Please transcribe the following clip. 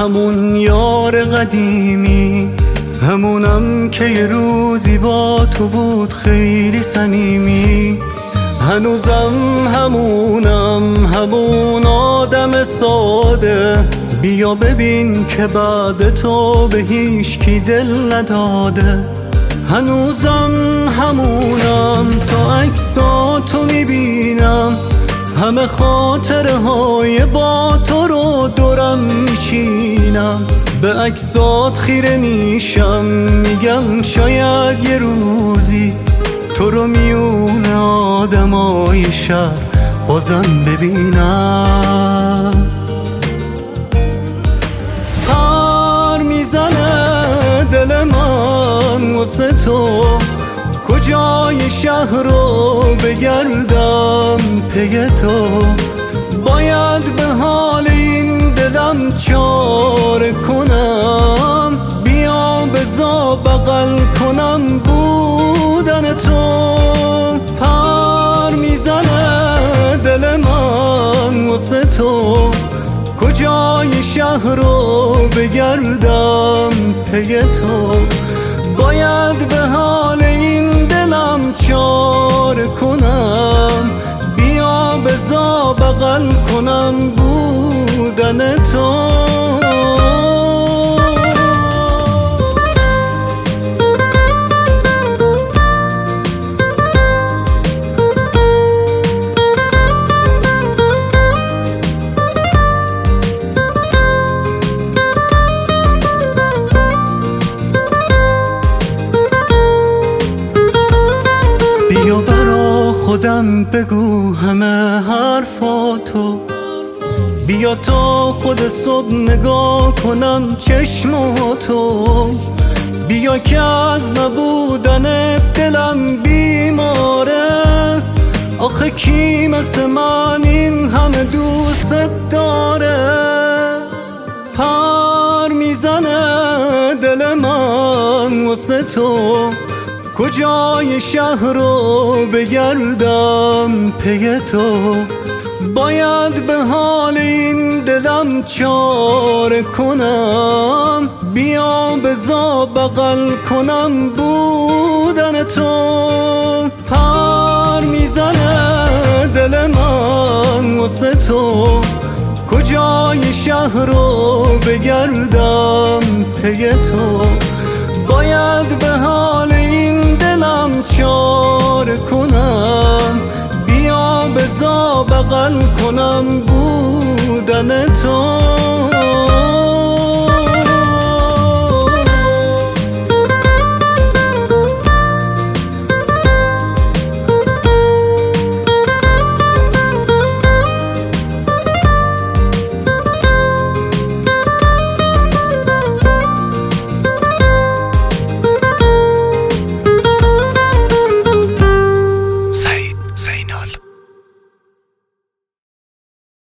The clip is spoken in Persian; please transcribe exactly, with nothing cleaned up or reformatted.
همون یار قدیمی، همونم که یه روزی با تو بود خیلی صمیمی. هنوزم همونم، همون آدم ساده. بیا ببین که بعد تو به هیچ کی دل نداده. هنوزم همونم، تا عکساتو میبینم، همه خاطره های با تو رو دورم میشینم. به عکسات خیره میشم، میگم شاید یه روزی تو رو میونه آدمای شهر بازم ببینم. پر میزنه دل من واسه تو، کجای شهر رو بگردم پی تو. باید به حال این دلم چاره کنم، بیا بزا بغل کنم بودن تو. پر میزنه دل من واسه تو، کجای شهر رو بگردم پی تو. باید به حال این دلم چاره کنم، بیا بزا بغل کنم بودن تو. بیا برا خودم بگو همه حرفاتو، بیا تا خود صبح نگاه کنم چشماتو. بیا که از نبودن دلم بیماره، آخه کی مثل من این همه دوست داره. پر میزنه دل من واسه تو، کجای شهر رو بگردم پی تو. باید به حال این دلم چاره کنم، بیا بزا بغل کنم بودن تو. پر میزنه دل من واسه تو، کجای شهر رو بگردم پی تو. باید به حال این دلم چاره کنم، بیا بزا بغل کنم بودن تو.